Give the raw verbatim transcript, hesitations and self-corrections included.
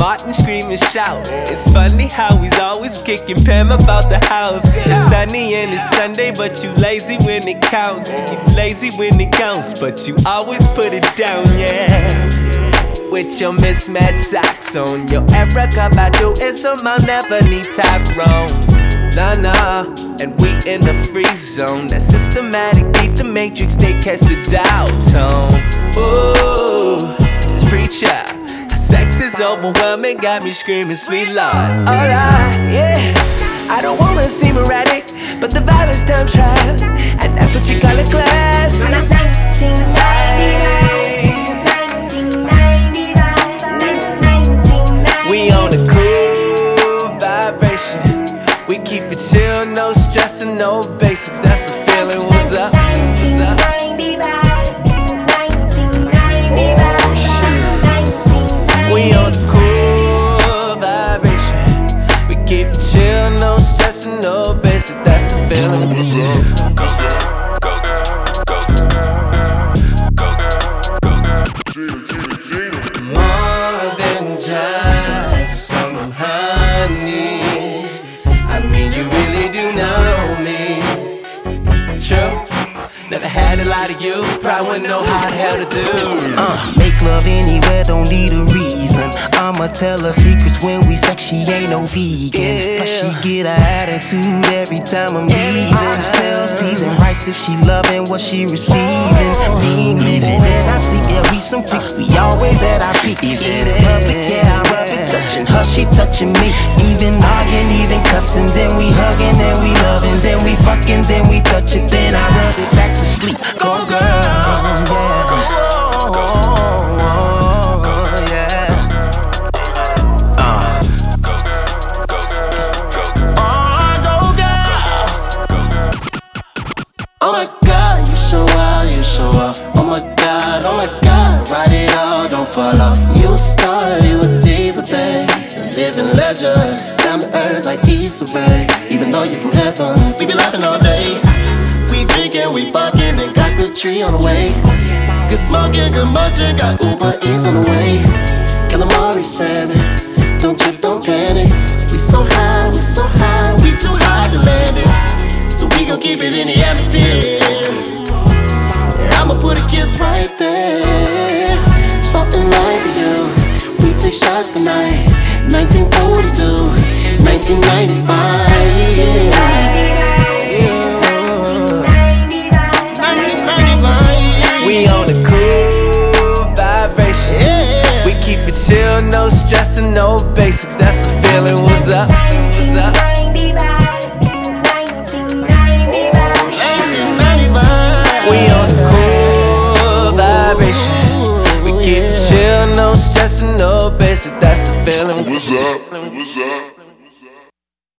Martin scream and shout. It's funny how he's always kicking Pam about the house. It's sunny and it's Sunday, but you lazy when it counts. You lazy when it counts, but you always put it down, yeah. With your mismatched socks on, your Erykah Badu is a Mount Never Tyrone. Nah, nah, and we in the free zone. That systematic beat the matrix, they catch the dial tone. Ooh, preacher, sex is overwhelming, got me screaming, sweet Lord. Alright, yeah, I don't wanna seem erratic, but the vibe is time travel, and that's what you call a class. nineteen ninety-five, we on a cool vibration. We keep it chill, no stress and no basics. That's the feeling. What's up? What's up? We on a cool vibration. We keep it chill, no stress and no basics. That's the feeling. What's up? Go girl, go girl, go girl, go girl, go girl. More than just some honey. I mean, you really do know me. True. Never had a lot of you. Probably wouldn't know how the hell to do. Uh, make love anywhere, don't need a reason. I'ma tell her secrets when we sex, she ain't no vegan. Yeah. Plus she get her attitude every time I'm leaving. Tails, peas, and rice if she loving what she receiving. Being living and I sleep, yeah, we some freaks. We always at our peak. Even in public, yeah, I rub it. Touching her, she touching me. Even arguing, even cussing. Then we hugging, then we loving. Then we fucking, then we touch it. Then I rub it back to sleep. Go girl, yeah. Oh my God, you so wild, you so wild. Oh my God, oh my God, ride it all, don't fall off. You a star, you a diva, babe, a living legend, down to earth like Issa Rae. Even though you're from heaven, we be laughing all day. We drinking, we bucking, and got good tree on the way. Good smoking, good munching, got Uber Eats on the way. Calamari salmon, don't trip, don't panic. We so high, we so high, we too high to land it. So we gon' keep it in the atmosphere. And I'ma put a kiss right there. Something like you. We take shots tonight. nineteen forty-two, nineteen ninety-five. nineteen ninety-five. We on a cool vibration. Yeah. We keep it chill, no stress and no basics. That's the feeling. What's up? What's up?